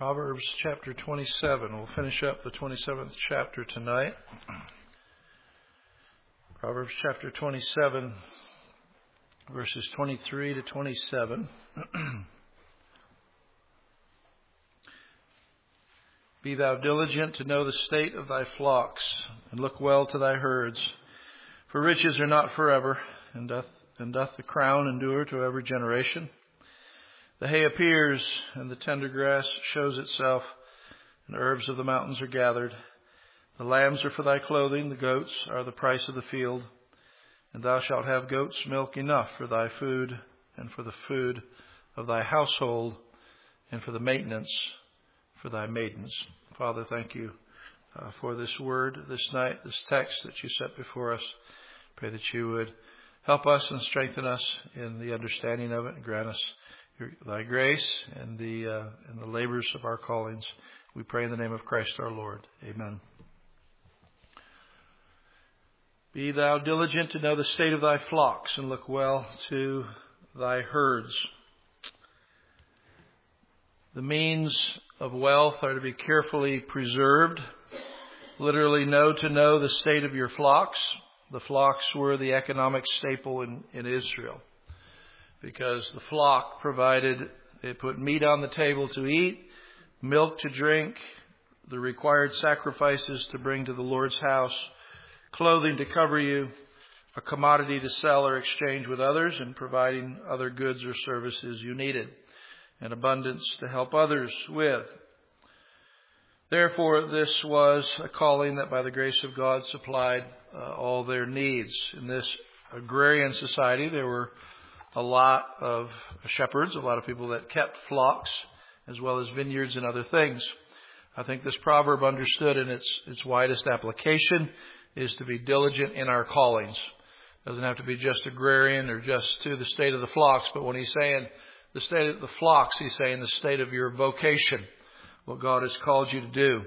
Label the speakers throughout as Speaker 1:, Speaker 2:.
Speaker 1: Proverbs chapter 27. We'll finish up the 27th chapter tonight. Proverbs chapter 27, verses 23 to 27. Be thou diligent to know the state of thy flocks, and look well to thy herds. For riches are not forever, and doth the crown endure to every generation. The hay appears, and the tender grass shows itself, and herbs of the mountains are gathered. The lambs are for thy clothing, the goats are the price of the field. And thou shalt have goats' milk enough for thy food, and for the food of thy household, and for the maintenance for thy maidens. Father, thank you for this word this night, this text that you set before us. Pray that you would help us and strengthen us in the understanding of it, and grant us thy grace and the labors of our callings. We pray in the name of Christ our Lord. Amen. Be thou diligent to know the state of thy flocks, and look well to thy herds. The means of wealth are to be carefully preserved. Literally, to know the state of your flocks. The flocks were the economic staple in Israel, because the flock they put meat on the table to eat, milk to drink, the required sacrifices to bring to the Lord's house, clothing to cover you, a commodity to sell or exchange with others, and providing other goods or services you needed, and abundance to help others with. Therefore, this was a calling that by the grace of God supplied all their needs. In this agrarian society, there were a lot of shepherds, a lot of people that kept flocks, as well as vineyards and other things. I think this proverb, understood in its widest application, is to be diligent in our callings. It doesn't have to be just agrarian or just to the state of the flocks, but when he's saying the state of the flocks, he's saying the state of your vocation, what God has called you to do.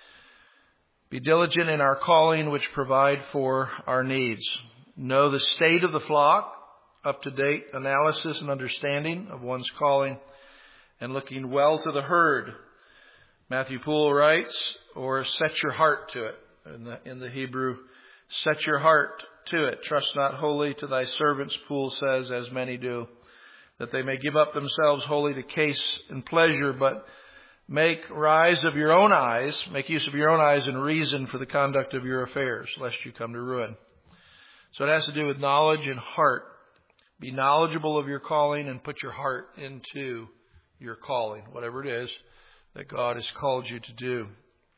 Speaker 1: Be diligent in our calling, which provide for our needs. Know the state of the flock, up-to-date analysis and understanding of one's calling, and looking well to the herd. Matthew Poole writes, or set your heart to it. In the Hebrew, set your heart to it. Trust not wholly to thy servants, Poole says, as many do, that they may give up themselves wholly to case and pleasure, but make use of your own eyes and reason for the conduct of your affairs, lest you come to ruin. So it has to do with knowledge and heart. Be knowledgeable of your calling and put your heart into your calling, whatever it is that God has called you to do.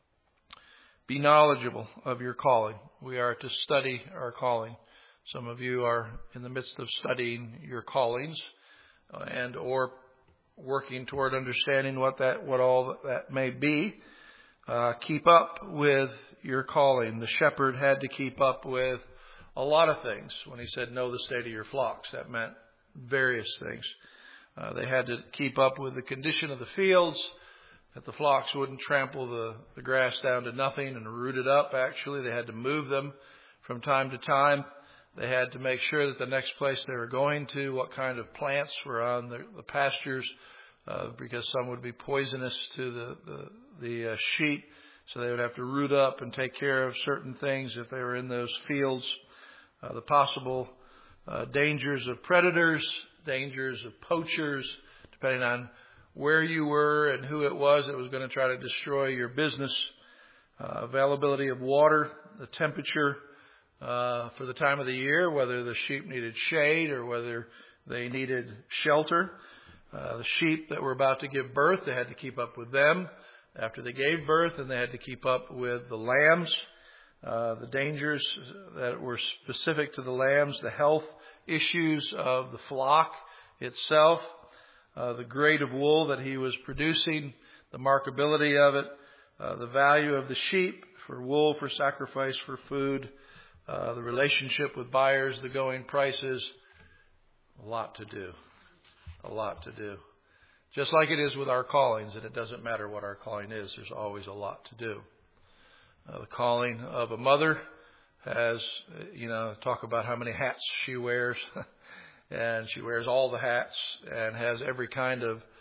Speaker 1: Be knowledgeable of your calling. We are to study our calling. Some of you are in the midst of studying your callings and or working toward understanding what all that may be. Keep up with your calling. The shepherd had to keep up with a lot of things. When he said, know the state of your flocks, that meant various things. They had to keep up with the condition of the fields, that the flocks wouldn't trample the grass down to nothing and root it up. Actually, they had to move them from time to time. They had to make sure that the next place they were going to, what kind of plants were on the pastures, because some would be poisonous to the sheep. So they would have to root up and take care of certain things if they were in those fields. The possible dangers of predators, dangers of poachers, depending on where you were and who it was that was going to try to destroy your business. Availability of water, the temperature for the time of the year, whether the sheep needed shade or whether they needed shelter. The sheep that were about to give birth, they had to keep up with them after they gave birth, and they had to keep up with the lambs. The dangers that were specific to the lambs, the health issues of the flock itself, the grade of wool that he was producing, the markability of it, the value of the sheep for wool, for sacrifice, for food, the relationship with buyers, the going prices. A lot to do. A lot to do. Just like it is with our callings, and it doesn't matter what our calling is, there's always a lot to do. The calling of a mother has, talk about how many hats she wears. And she wears all the hats and has every kind of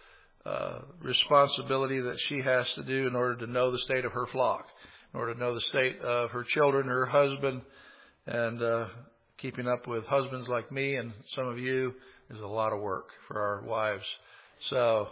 Speaker 1: responsibility that she has to do in order to know the state of her flock, in order to know the state of her children, her husband, and keeping up with husbands like me and some of you is a lot of work for our wives. So,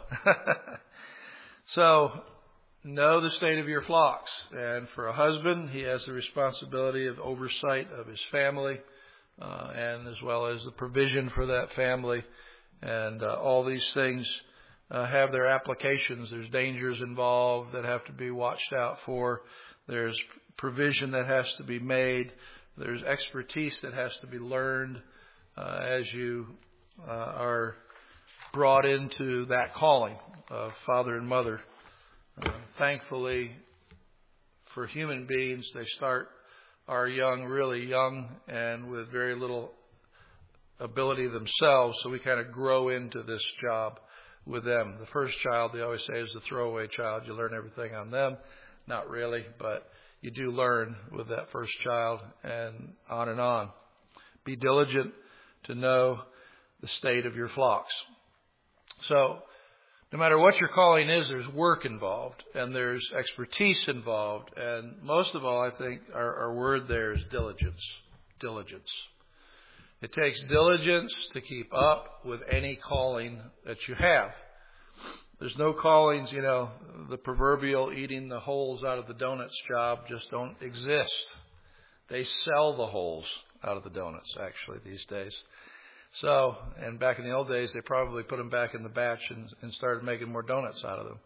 Speaker 1: so know the state of your flocks. And for a husband, he has the responsibility of oversight of his family, and as well as the provision for that family. And all these things have their applications. There's dangers involved that have to be watched out for. There's provision that has to be made. There's expertise that has to be learned as you are brought into that calling of father and mother. Thankfully, for human beings, they are young, really young, and with very little ability themselves, so we kind of grow into this job with them. The first child, they always say, is the throwaway child. You learn everything on them. Not really, but you do learn with that first child, and on and on. Be diligent to know the state of your flocks. So, no matter what your calling is, there's work involved, and there's expertise involved, and most of all, I think, our word there is diligence. Diligence. It takes diligence to keep up with any calling that you have. There's no callings, the proverbial eating the holes out of the donuts job just don't exist. They sell the holes out of the donuts, actually, these days. So, and back in the old days, they probably put them back in the batch and started making more donuts out of them.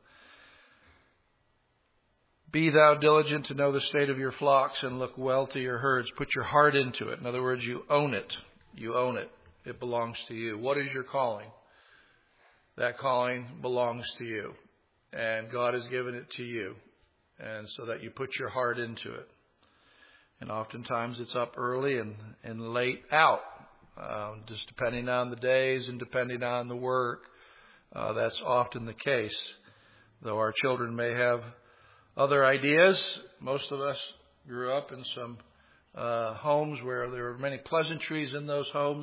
Speaker 1: Be thou diligent to know the state of your flocks and look well to your herds. Put your heart into it. In other words, you own it. You own it. It belongs to you. What is your calling? That calling belongs to you. And God has given it to you. And so that you put your heart into it. And oftentimes it's up early and late out. Just depending on the days and depending on the work. That's often the case. Though our children may have other ideas. Most of us grew up in some homes where there were many pleasantries in those homes.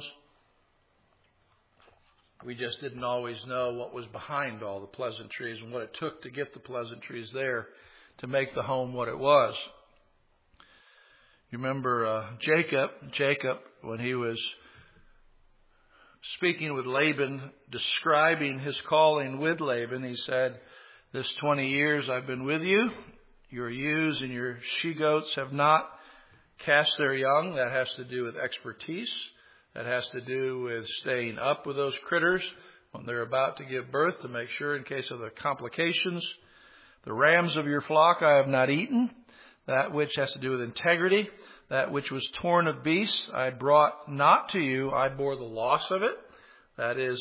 Speaker 1: We just didn't always know what was behind all the pleasantries and what it took to get the pleasantries there to make the home what it was. You remember Jacob, when he was speaking with Laban, describing his calling with Laban, he said, "This 20 years I've been with you. Your ewes and your she-goats have not cast their young." That has to do with expertise. That has to do with staying up with those critters when they're about to give birth to make sure in case of the complications. "The rams of your flock I have not eaten." That which has to do with integrity. "That which was torn of beasts I brought not to you. I bore the loss of it." That is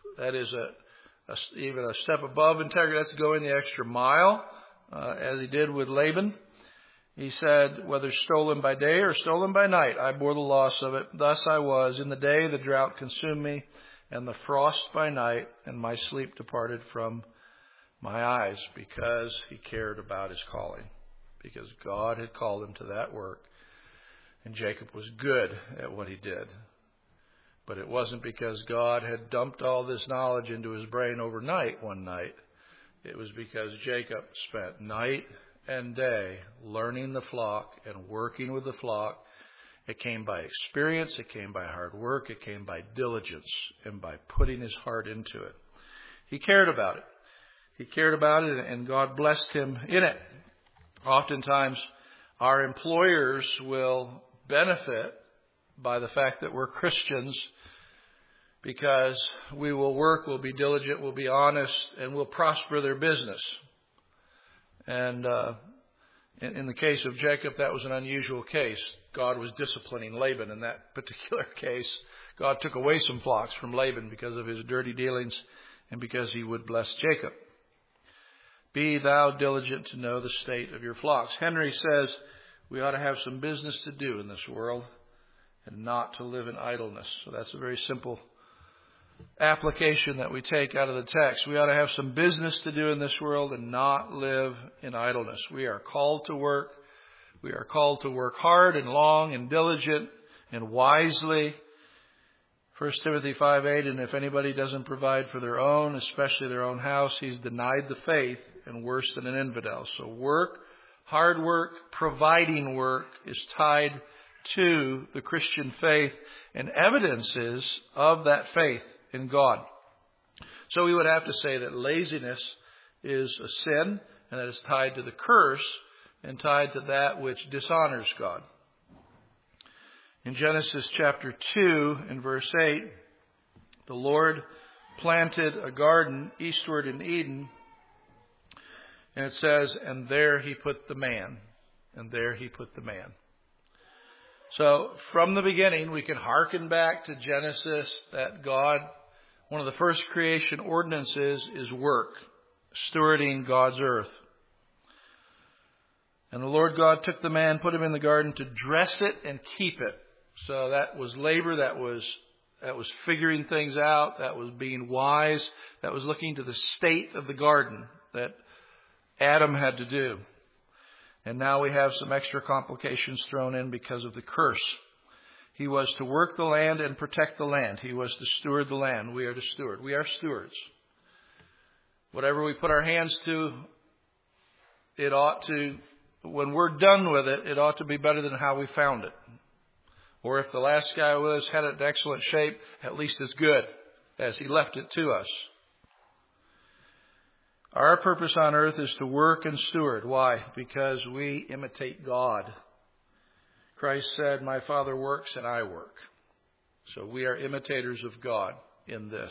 Speaker 1: even a step above integrity. That's going the extra mile, as he did with Laban. He said, "Whether stolen by day or stolen by night, I bore the loss of it. Thus I was. In the day the drought consumed me, and the frost by night, and my sleep departed from my eyes," because he cared about his calling, because God had called him to that work. And Jacob was good at what he did. But it wasn't because God had dumped all this knowledge into his brain overnight one night. It was because Jacob spent night and day learning the flock and working with the flock. It came by experience. It came by hard work. It came by diligence and by putting his heart into it. He cared about it. He cared about it, and God blessed him in it. Oftentimes, our employers will benefit by the fact that we're Christians because we will work, we'll be diligent, we'll be honest, and we'll prosper their business. And in the case of Jacob, that was an unusual case. God was disciplining Laban in that particular case. God took away some flocks from Laban because of his dirty dealings and because he would bless Jacob. "Be thou diligent to know the state of your flocks." Henry says we ought to have some business to do in this world and not to live in idleness. So that's a very simple application that we take out of the text. We ought to have some business to do in this world and not live in idleness. We are called to work. We are called to work hard and long and diligent and wisely 1 Timothy 5:8, and if anybody doesn't provide for their own, especially their own house, he's denied the faith and worse than an infidel. So work, hard work, providing work is tied to the Christian faith and evidences of that faith in God. So we would have to say that laziness is a sin and that it's tied to the curse and tied to that which dishonors God. In Genesis chapter 2 and verse 8, the Lord planted a garden eastward in Eden, and it says, and there he put the man. And there he put the man. So from the beginning, we can hearken back to Genesis that God, one of the first creation ordinances is work, stewarding God's earth. And the Lord God took the man, put him in the garden to dress it and keep it. So that was labor, that was figuring things out, that was being wise, that was looking to the state of the garden that Adam had to do. And now we have some extra complications thrown in because of the curse. He was to work the land and protect the land. He was to steward the land. We are to steward. We are stewards. Whatever we put our hands to, it ought to, when we're done with it, it ought to be better than how we found it. Or if the last guy with us had it in excellent shape, at least as good as he left it to us. Our purpose on earth is to work and steward. Why? Because we imitate God. Christ said, my Father works and I work. So we are imitators of God in this.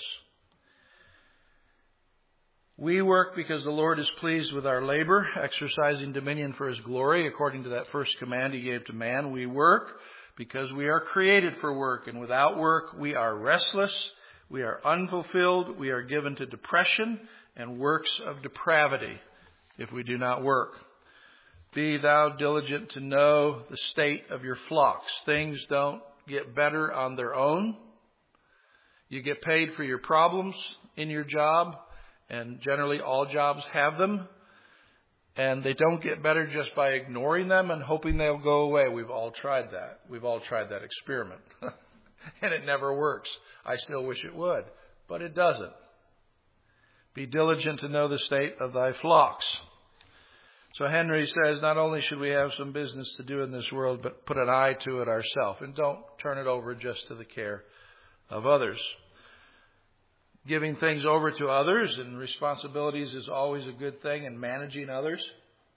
Speaker 1: We work because the Lord is pleased with our labor, exercising dominion for His glory, according to that first command He gave to man. We work because we are created for work, and without work we are restless, we are unfulfilled, we are given to depression and works of depravity if we do not work. Be thou diligent to know the state of your flocks. Things don't get better on their own. You get paid for your problems in your job, and generally all jobs have them. And they don't get better just by ignoring them and hoping they'll go away. We've all tried that. We've all tried that experiment. And it never works. I still wish it would, but it doesn't. Be diligent to know the state of thy flocks. So Henry says not only should we have some business to do in this world, but put an eye to it ourselves. And don't turn it over just to the care of others. Giving things over to others and responsibilities is always a good thing, and managing others.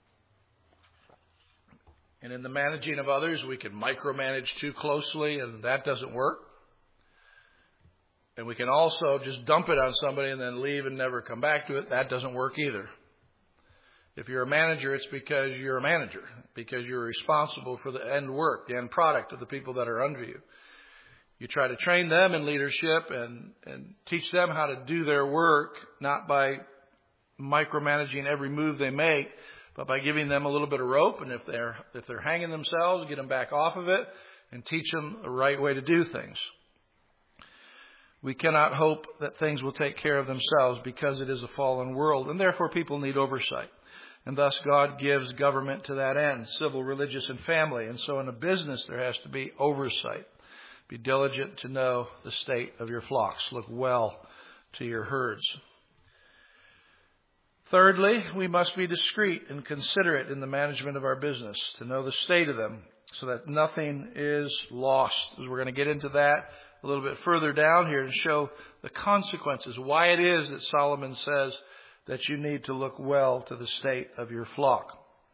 Speaker 1: And in the managing of others, we can micromanage too closely, and that doesn't work. And we can also just dump it on somebody and then leave and never come back to it. That doesn't work either. If you're a manager, it's because you're a manager, because you're responsible for the end work, the end product of the people that are under you. You try to train them in leadership and teach them how to do their work, not by micromanaging every move they make, but by giving them a little bit of rope. And if they're hanging themselves, get them back off of it and teach them the right way to do things. We cannot hope that things will take care of themselves because it is a fallen world, and therefore people need oversight. And thus God gives government to that end, civil, religious, and family. And so in a business there has to be oversight. Be diligent to know the state of your flocks. Look well to your herds. Thirdly, we must be discreet and considerate in the management of our business, to know the state of them so that nothing is lost. As we're going to get into that a little bit further down here and show the consequences, why it is that Solomon says that you need to look well to the state of your flock.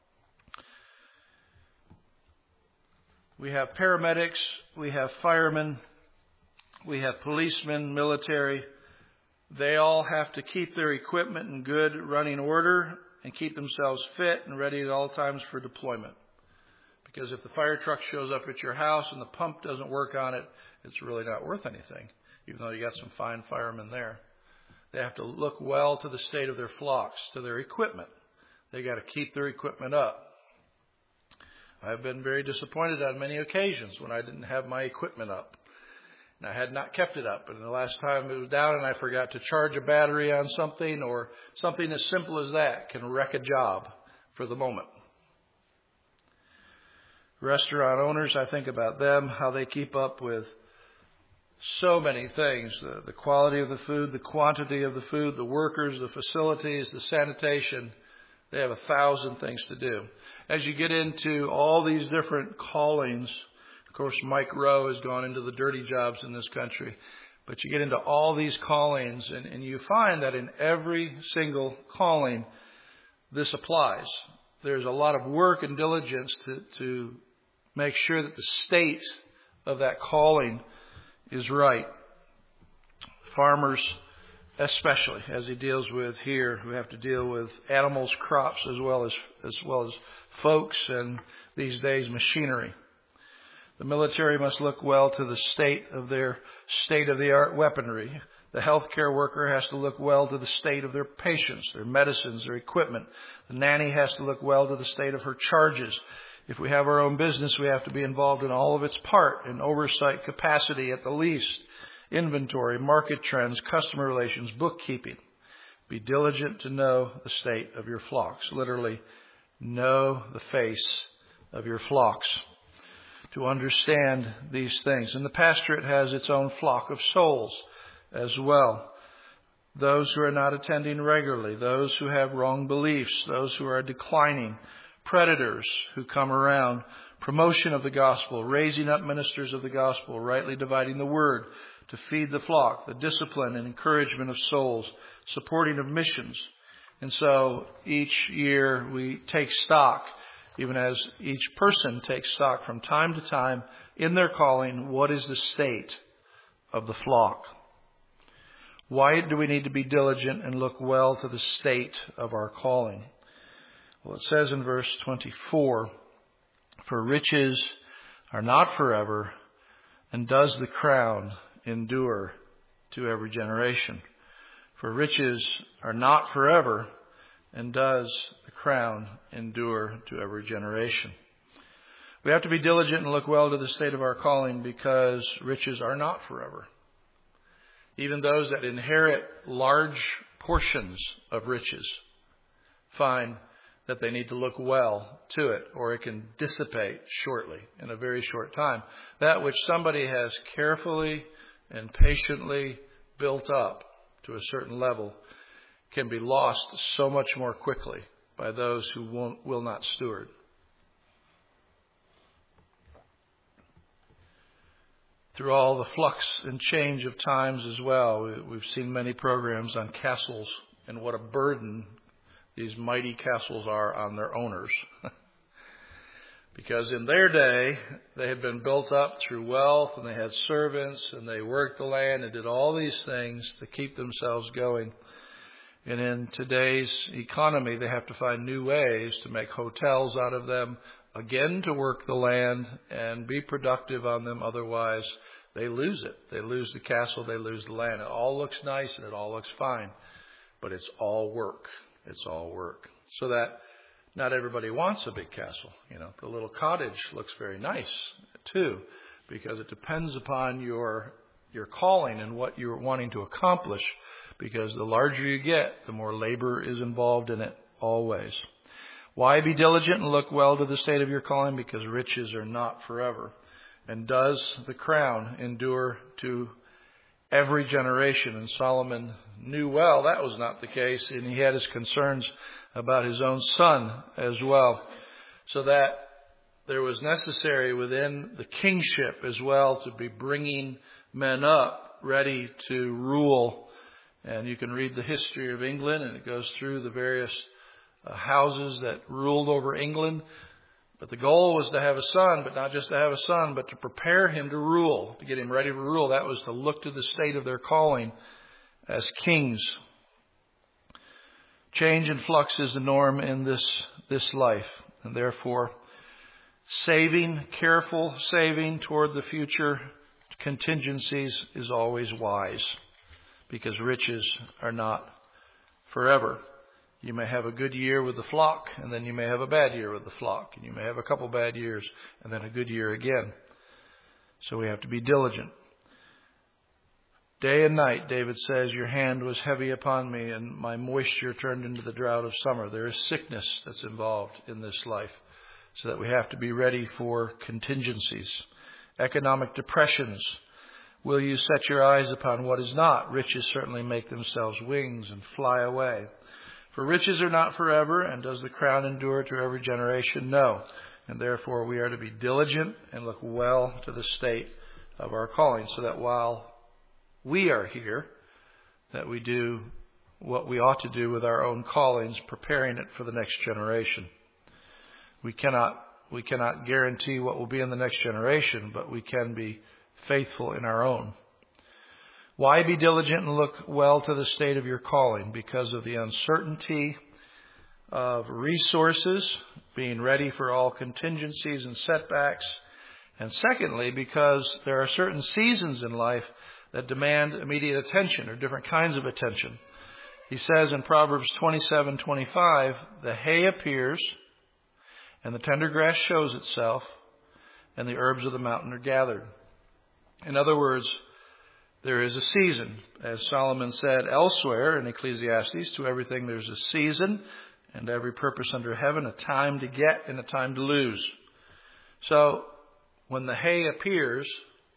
Speaker 1: We have paramedics, we have firemen, we have policemen, military. They all have to keep their equipment in good running order and keep themselves fit and ready at all times for deployment. Because if the fire truck shows up at your house and the pump doesn't work on it, it's really not worth anything, even though you got some fine firemen there. They have to look well to the state of their flocks, to their equipment. They got to keep their equipment up. I've been very disappointed on many occasions when I didn't have my equipment up. And I had not kept it up. And the last time it was down and I forgot to charge a battery on something, or something as simple as that can wreck a job for the moment. Restaurant owners, I think about them, how they keep up with so many things. The quality of the food, the quantity of the food, the workers, the facilities, the sanitation. They have 1,000 things to do. As you get into all these different callings, of course, Mike Rowe has gone into the dirty jobs in this country. But you get into all these callings, and you find that in every single calling, this applies. There's a lot of work and diligence to make sure that the state of that calling is right. Farmers, especially, as he deals with here, who have to deal with animals, crops, as well as folks, and these days machinery. The military must look well to the state of their state-of-the-art weaponry. The healthcare worker has to look well to the state of their patients, their medicines, their equipment. The nanny has to look well to the state of her charges. If we have our own business, we have to be involved in all of its part, in oversight capacity at the least, inventory, market trends, customer relations, bookkeeping. Be diligent to know the state of your flocks. Literally, know the face of your flocks. To understand these things. And the pastorate has its own flock of souls as well. Those who are not attending regularly, those who have wrong beliefs, those who are declining, predators who come around, promotion of the gospel, raising up ministers of the gospel, rightly dividing the word, to feed the flock, the discipline and encouragement of souls, supporting of missions. And so each year we take stock, even as each person takes stock from time to time in their calling, what is the state of the flock? Why do we need to be diligent and look well to the state of our calling? Well, it says in verse 24, for riches are not forever, and does the crown endure to every generation. For riches are not forever, and does the crown endure to every generation. We have to be diligent and look well to the state of our calling because riches are not forever. Even those that inherit large portions of riches find that they need to look well to it, or it can dissipate shortly, in a very short time. That which somebody has carefully and patiently built up to a certain level can be lost so much more quickly by those who will not steward. Through all the flux and change of times as well, we've seen many programs on castles and what a burden these mighty castles are on their owners. Because in their day, they had been built up through wealth, and they had servants, and they worked the land and did all these things to keep themselves going. And in today's economy, they have to find new ways to make hotels out of them, again to work the land and be productive on them. Otherwise, they lose it. They lose the castle, they lose the land. It all looks nice and it all looks fine, but it's all work. It's all work. So that not everybody wants a big castle. You know, the little cottage looks very nice too, because it depends upon your calling and what you're wanting to accomplish. Because the larger you get, the more labor is involved in it always. Why be diligent and look well to the state of your calling? Because riches are not forever. And does the crown endure to every generation? And Solomon knew well that was not the case, and he had his concerns about his own son as well. So that there was necessary within the kingship as well to be bringing men up ready to rule. And you can read the history of England, and it goes through the various houses that ruled over England. But the goal was to have a son, but not just to have a son, but to prepare him to rule, to get him ready to rule. That was to look to the state of their calling as kings. Change and flux is the norm in this life. And therefore, careful saving toward the future contingencies is always wise. Because riches are not forever. You may have a good year with the flock, and then you may have a bad year with the flock. And you may have a couple bad years, and then a good year again. So we have to be diligent. Day and night, David says, your hand was heavy upon me, and my moisture turned into the drought of summer. There is sickness that's involved in this life, so that we have to be ready for contingencies. Economic depressions Will you set your eyes upon what is not? Riches certainly make themselves wings and fly away. For riches are not forever, and does the crown endure to every generation? No. And therefore we are to be diligent and look well to the state of our calling, so that while we are here, that we do what we ought to do with our own callings, preparing it for the next generation. We cannot guarantee what will be in the next generation, but we can be faithful in our own. Why be diligent and look well to the state of your calling? Because of the uncertainty of resources, being ready for all contingencies and setbacks. And secondly, because there are certain seasons in life that demand immediate attention or different kinds of attention. He says in Proverbs 27:25, the hay appears, and the tender grass shows itself, and the herbs of the mountain are gathered. In other words, there is a season. As Solomon said elsewhere in Ecclesiastes, to everything there's a season, and every purpose under heaven, a time to get and a time to lose. So, when the hay appears,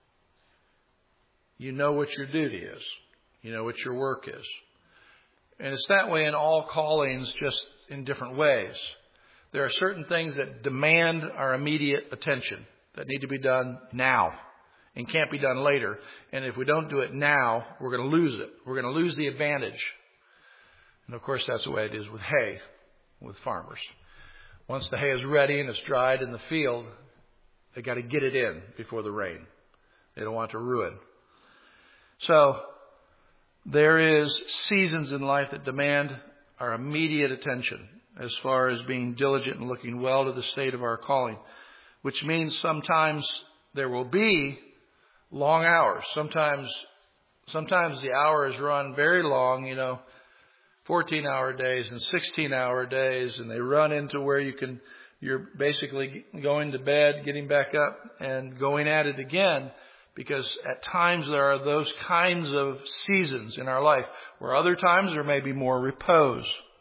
Speaker 1: you know what your duty is. You know what your work is. And it's that way in all callings, just in different ways. There are certain things that demand our immediate attention, that need to be done now and can't be done later. And if we don't do it now, we're going to lose it. We're going to lose the advantage. And of course, that's the way it is with hay, with farmers. Once the hay is ready and it's dried in the field, they got to get it in before the rain. They don't want to ruin. So, there is seasons in life that demand our immediate attention as far as being diligent and looking well to the state of our calling, which means sometimes there will be long hours. Sometimes the hours run very long, 14-hour days and 16-hour days, and they run into where you're basically going to bed, getting back up, and going at it again. Because at times there are those kinds of seasons in our life, where other times there may be more repose.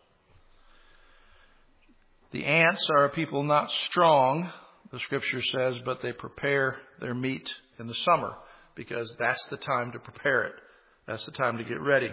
Speaker 1: The ants are a people not strong, the scripture says, but they prepare their meat in the summer, because that's the time to prepare it. That's the time to get ready.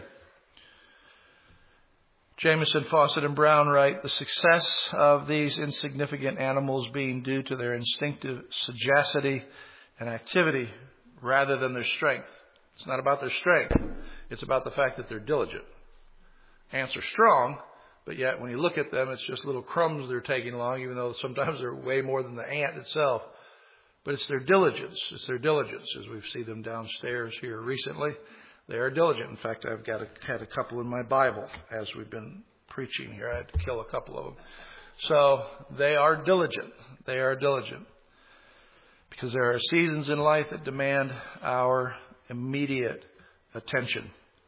Speaker 1: Jamieson, Fawcett, and Brown write, the success of these insignificant animals being due to their instinctive sagacity and activity rather than their strength. It's not about their strength. It's about the fact that they're diligent. Ants are strong, but yet when you look at them, it's just little crumbs they're taking along, even though sometimes they're way more than the ant itself. But it's their diligence. It's their diligence, as we've seen them downstairs here recently. They are diligent. In fact, I've had a couple in my Bible as we've been preaching here. I had to kill a couple of them. So they are diligent. They are diligent. Because there are seasons in life that demand our immediate attention.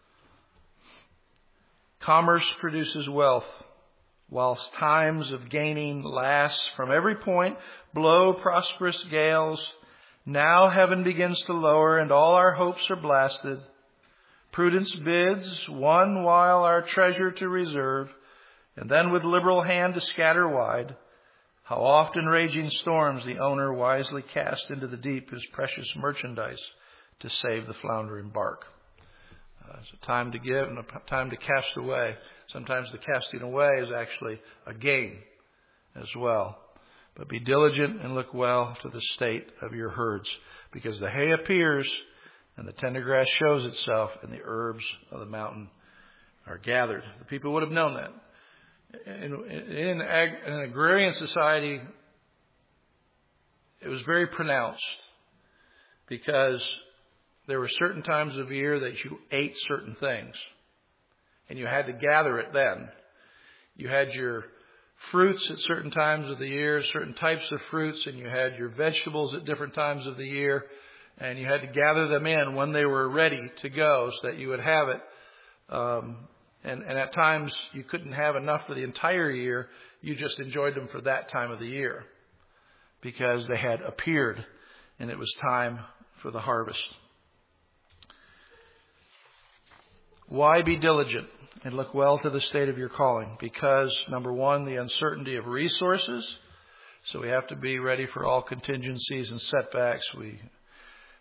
Speaker 1: Commerce produces wealth, whilst times of gaining last. From every point blow prosperous gales. Now heaven begins to lower, and all our hopes are blasted. Prudence bids one while our treasure to reserve, and then with liberal hand to scatter wide. How often raging storms the owner wisely cast into the deep his precious merchandise to save the floundering bark. It's a time to give and a time to cast away. Sometimes the casting away is actually a gain as well. But be diligent and look well to the state of your herds, because the hay appears and the tender grass shows itself, and the herbs of the mountain are gathered. The people would have known that. In an agrarian society, it was very pronounced, because there were certain times of year that you ate certain things, and you had to gather it then. You had your fruits at certain times of the year, certain types of fruits, and you had your vegetables at different times of the year, and you had to gather them in when they were ready to go so that you would have it. And at times you couldn't have enough for the entire year. You just enjoyed them for that time of the year because they had appeared and it was time for the harvest. Why be diligent and look well to the state of your calling? Because, number one, the uncertainty of resources. So we have to be ready for all contingencies and setbacks.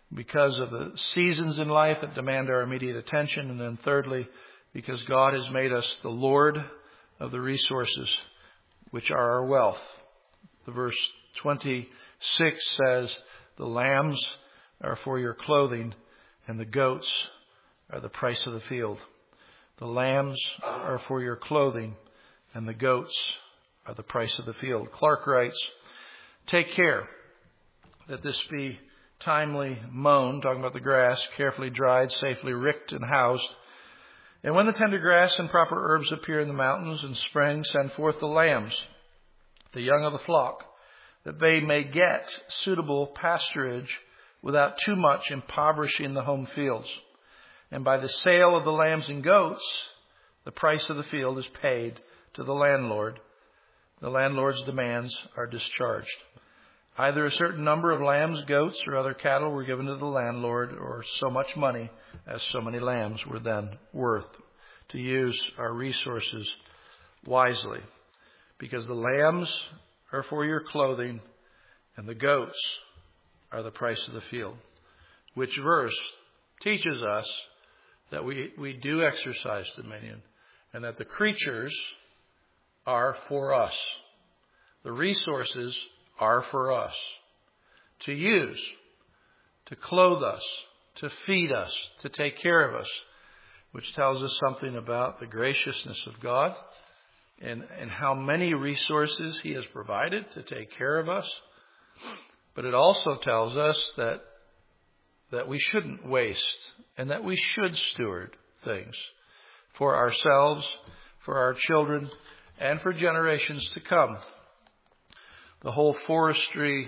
Speaker 1: because of the seasons in life that demand our immediate attention. And then thirdly, because God has made us the Lord of the resources, which are our wealth. The verse 26 says, the lambs are for your clothing, and the goats are the price of the field. The lambs are for your clothing, and the goats are the price of the field. Clark writes, take care that this be timely mown, talking about the grass, carefully dried, safely ricked and housed. And when the tender grass and proper herbs appear in the mountains in spring, send forth the lambs, the young of the flock, that they may get suitable pasturage without too much impoverishing the home fields. And by the sale of the lambs and goats, the price of the field is paid to the landlord. The landlord's demands are discharged. Either a certain number of lambs, goats, or other cattle were given to the landlord, or so much money as so many lambs were then worth, to use our resources wisely. Because the lambs are for your clothing, and the goats are the price of the field. Which verse teaches us that we do exercise dominion, and that the creatures are for us. The resources are for us to use, to clothe us, to feed us, to take care of us, which tells us something about the graciousness of God and how many resources He has provided to take care of us. But it also tells us that we shouldn't waste and that we should steward things for ourselves, for our children, and for generations to come. The whole forestry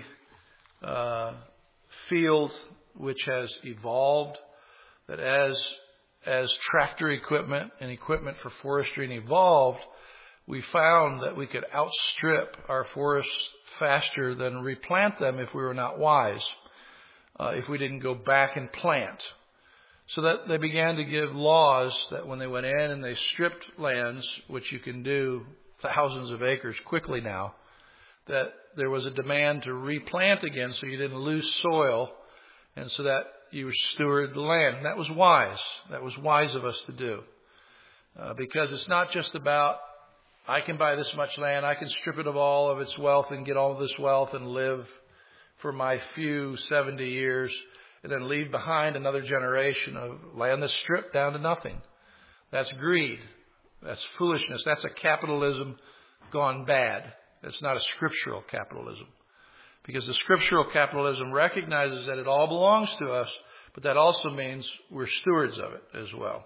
Speaker 1: field, which has evolved, that as tractor equipment and equipment for forestry evolved, we found that we could outstrip our forests faster than replant them if we were not wise, if we didn't go back and plant. So that they began to give laws that when they went in and they stripped lands, which you can do thousands of acres quickly now, that there was a demand to replant again so you didn't lose soil, and so that you steward the land. And that was wise. That was wise of us to do. Because it's not just about, I can buy this much land, I can strip it of all of its wealth and get all of this wealth and live for my few 70 years, and then leave behind another generation of land that's stripped down to nothing. That's greed. That's foolishness. That's a capitalism gone bad. That's not a scriptural capitalism. Because the scriptural capitalism recognizes that it all belongs to us, but that also means we're stewards of it as well.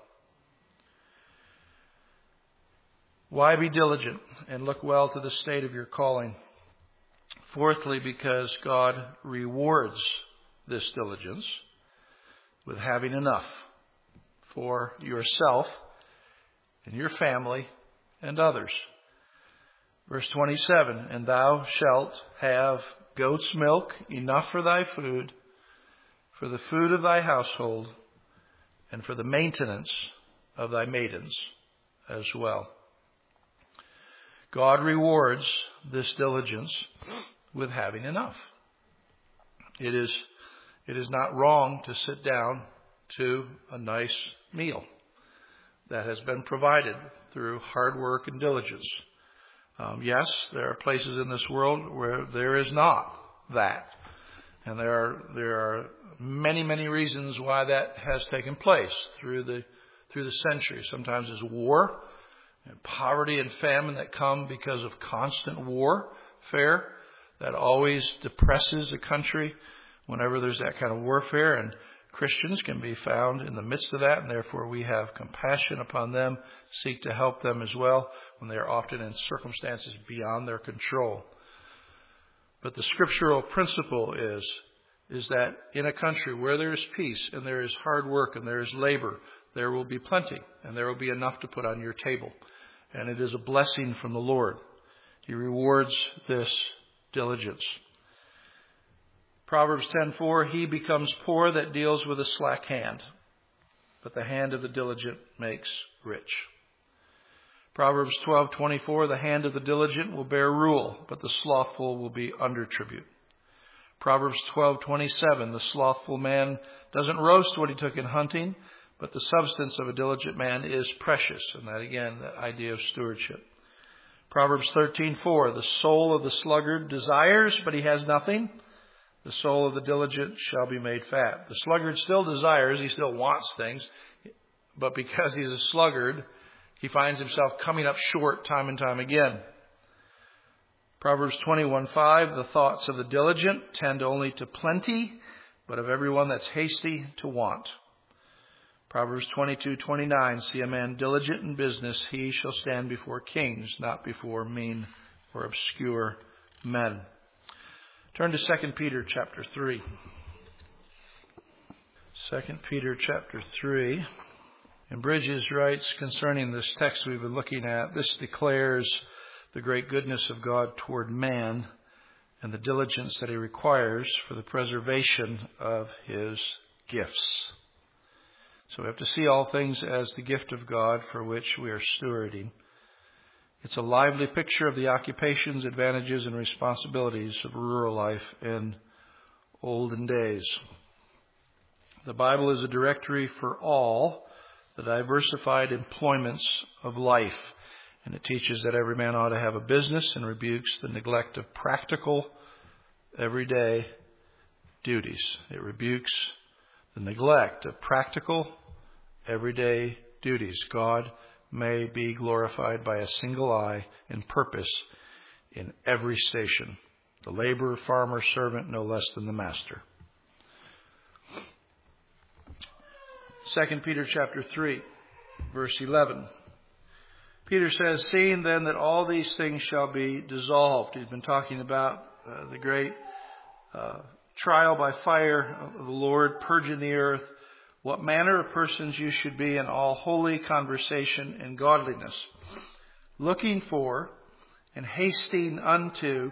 Speaker 1: Why be diligent and look well to the state of your calling? Fourthly, because God rewards this diligence with having enough for yourself and your family and others. Verse 27, and thou shalt have goat's milk enough for thy food, for the food of thy household, and for the maintenance of thy maidens as well. God rewards this diligence with having enough. It is not wrong to sit down to a nice meal that has been provided through hard work and diligence. Yes, there are places in this world where there is not that. And there are many, many reasons why that has taken place through the centuries. Sometimes it's war and poverty and famine that come because of constant warfare that always depresses a country whenever there's that kind of warfare. And Christians can be found in the midst of that, and therefore we have compassion upon them, seek to help them as well when they are often in circumstances beyond their control. But the scriptural principle is that in a country where there is peace and there is hard work and there is labor, there will be plenty and there will be enough to put on your table. And it is a blessing from the Lord. He rewards this diligence. Proverbs 10:4, he becomes poor that deals with a slack hand, but the hand of the diligent makes rich. Proverbs 12:24, the hand of the diligent will bear rule, but the slothful will be under tribute. Proverbs 12:27, the slothful man doesn't roast what he took in hunting, but the substance of a diligent man is precious. And that, again, that idea of stewardship. Proverbs 13:4, the soul of the sluggard desires, but he has nothing. The soul of the diligent shall be made fat. The sluggard still desires, he still wants things, but because he's a sluggard, he finds himself coming up short time and time again. Proverbs 21:5, the thoughts of the diligent tend only to plenty, but of everyone that's hasty to want. Proverbs 22:29, see a man diligent in business, he shall stand before kings, not before mean or obscure men. Turn to 2 Peter chapter 3. 2 Peter chapter 3. And Bridges writes concerning this text we've been looking at, this declares the great goodness of God toward man and the diligence that he requires for the preservation of his gifts. So we have to see all things as the gift of God for which we are stewarding. It's a lively picture of the occupations, advantages, and responsibilities of rural life in olden days. The Bible is a directory for all the diversified employments of life. And it teaches that every man ought to have a business and rebukes the neglect of practical, everyday duties. It rebukes the neglect of practical, everyday duties. God may be glorified by a single eye and purpose in every station. The laborer, farmer, servant, no less than the master. 2 Peter chapter 3, verse 11. Peter says, seeing then that all these things shall be dissolved. He's been talking about the great trial by fire of the Lord, purging the earth. What manner of persons you should be in all holy conversation and godliness, looking for and hasting unto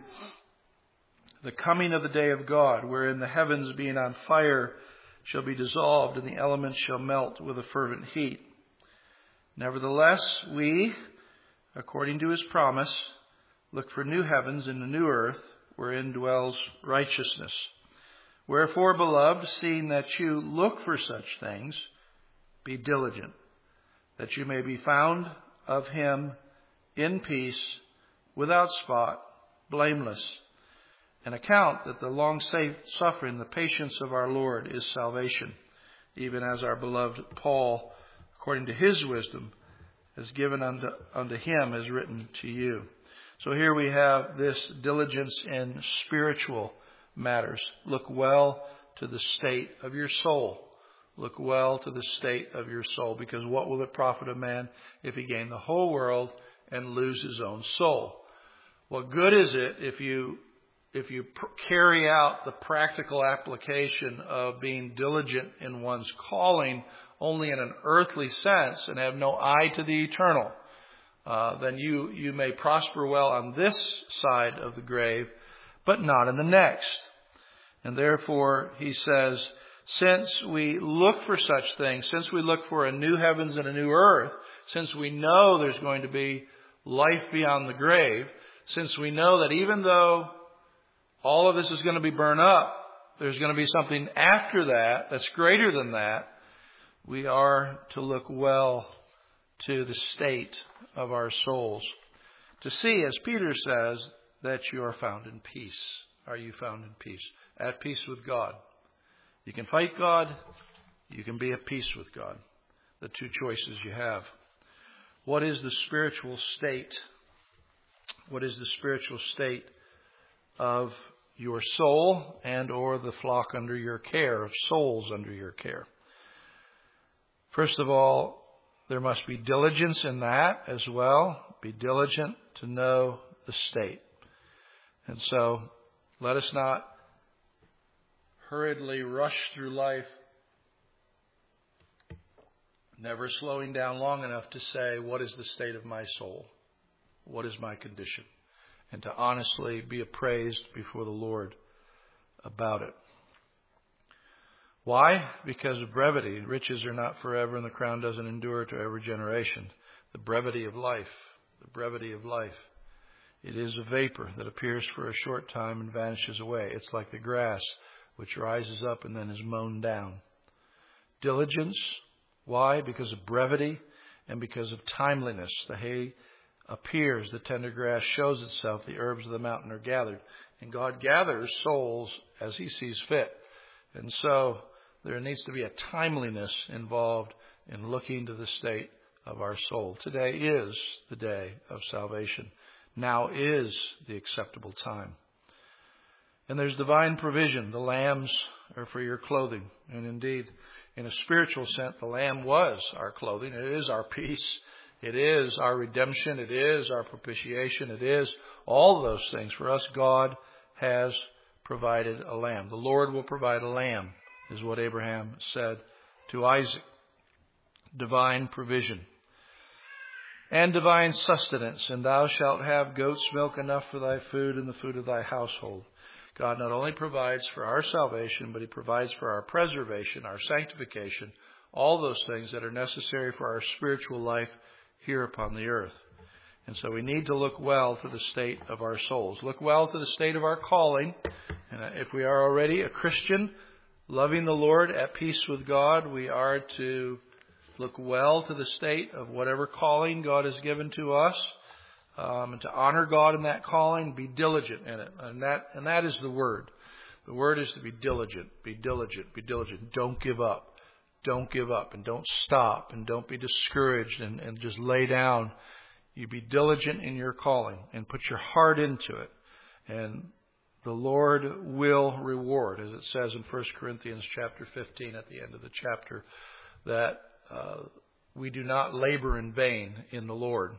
Speaker 1: the coming of the day of God, wherein the heavens being on fire shall be dissolved, and the elements shall melt with a fervent heat. Nevertheless, we, according to his promise, look for new heavens and a new earth, wherein dwells righteousness. Wherefore, beloved, seeing that you look for such things, be diligent, that you may be found of him in peace, without spot, blameless, and account that the long suffering, the patience of our Lord is salvation, even as our beloved Paul, according to his wisdom, has given unto him, has written to you. So here we have this diligence in spiritual matters. Look well to the state of your soul. Look well to the state of your soul, because what will it profit a man if he gain the whole world and lose his own soul? What good is it if you carry out the practical application of being diligent in one's calling only in an earthly sense and have no eye to the eternal? Then you may prosper well on this side of the grave, but not in the next. And therefore, he says, since we look for such things, since we look for a new heavens and a new earth, since we know there's going to be life beyond the grave, since we know that even though all of this is going to be burned up, there's going to be something after that that's greater than that, we are to look well to the state of our souls, to see, as Peter says, that you are found in peace. Are you found in peace? At peace with God. You can fight God. You can be at peace with God. The two choices you have. What is the spiritual state? What is the spiritual state of your soul and or the flock under your care, of souls under your care? First of all, there must be diligence in that as well. Be diligent to know the state. And so, let us not hurriedly rush through life, never slowing down long enough to say, what is the state of my soul? What is my condition? And to honestly be appraised before the Lord about it. Why? Because of brevity. Riches are not forever, and the crown doesn't endure to every generation. The brevity of life. The brevity of life. It is a vapor that appears for a short time and vanishes away. It's like the grass which rises up and then is mown down. Diligence. Why? Because of brevity and because of timeliness. The hay appears, the tender grass shows itself, the herbs of the mountain are gathered. And God gathers souls as He sees fit. And so there needs to be a timeliness involved in looking to the state of our soul. Today is the day of salvation. Now is the acceptable time. And there's divine provision. The lambs are for your clothing. And indeed, in a spiritual sense, the lamb was our clothing. It is our peace. It is our redemption. It is our propitiation. It is all of those things. For us, God has provided a lamb. The Lord will provide a lamb, is what Abraham said to Isaac. Divine provision. And divine sustenance. And thou shalt have goat's milk enough for thy food and the food of thy household. God not only provides for our salvation, but He provides for our preservation, our sanctification, all those things that are necessary for our spiritual life here upon the earth. And so we need to look well to the state of our souls. Look well to the state of our calling. And if we are already a Christian, loving the Lord, at peace with God, we are to look well to the state of whatever calling God has given to us. And to honor God in that calling, be diligent in it. And that is the word. The word is to be diligent, be diligent, be diligent. Don't give up. Don't give up and don't stop and don't be discouraged and just lay down. You be diligent in your calling and put your heart into it. And the Lord will reward, as it says in 1 Corinthians chapter 15 at the end of the chapter, that we do not labor in vain in the Lord.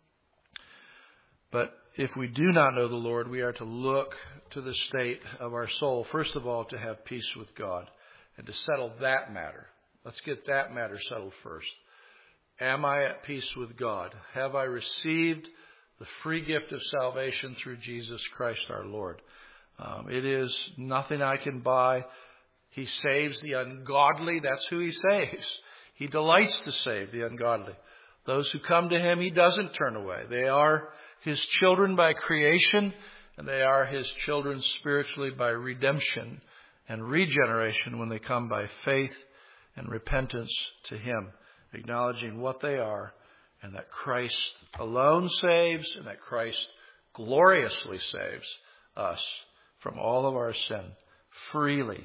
Speaker 1: But if we do not know the Lord, we are to look to the state of our soul, first of all, to have peace with God and to settle that matter. Let's get that matter settled first. Am I at peace with God? Have I received the free gift of salvation through Jesus Christ our Lord? It is nothing I can buy. He saves the ungodly. That's who He saves. He delights to save the ungodly. Those who come to Him, He doesn't turn away. They are His children by creation, and they are His children spiritually by redemption and regeneration when they come by faith and repentance to Him, acknowledging what they are and that Christ alone saves and that Christ gloriously saves us from all of our sin freely.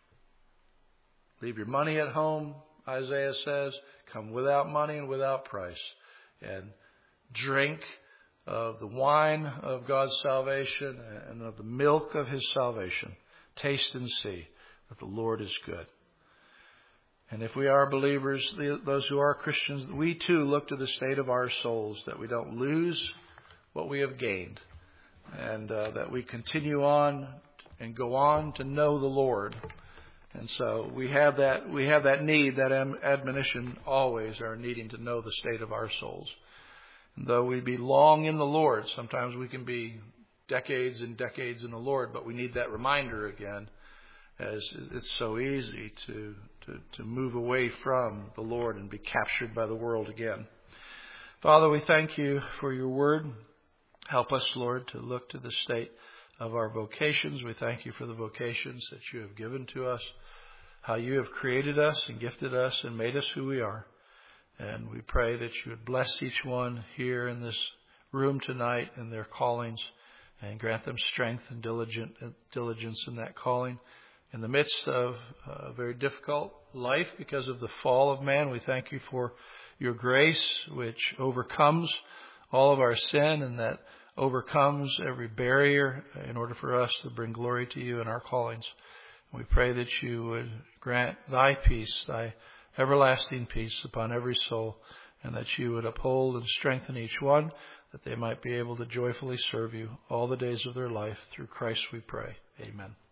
Speaker 1: Leave your money at home, Isaiah says. Come without money and without price. And drink of the wine of God's salvation and of the milk of His salvation. Taste and see that the Lord is good. And if we are believers, those who are Christians, we too look to the state of our souls, that we don't lose what we have gained, and that we continue on and go on to know the Lord. And so we have that need, that admonition always, our needing to know the state of our souls. And though we be long in the Lord, sometimes we can be decades and decades in the Lord, but we need that reminder again, as it's so easy to move away from the Lord and be captured by the world again. Father, we thank You for Your word. Help us, Lord, to look to the state of our vocations. We thank You for the vocations that You have given to us, how You have created us and gifted us and made us who we are. And we pray that You would bless each one here in this room tonight in their callings and grant them strength and diligence in that calling. In the midst of a very difficult life because of the fall of man, we thank You for Your grace, which overcomes all of our sin and that overcomes every barrier in order for us to bring glory to You in our callings. We pray that You would grant Thy peace, Thy everlasting peace upon every soul, and that You would uphold and strengthen each one, that they might be able to joyfully serve You all the days of their life. Through Christ we pray. Amen.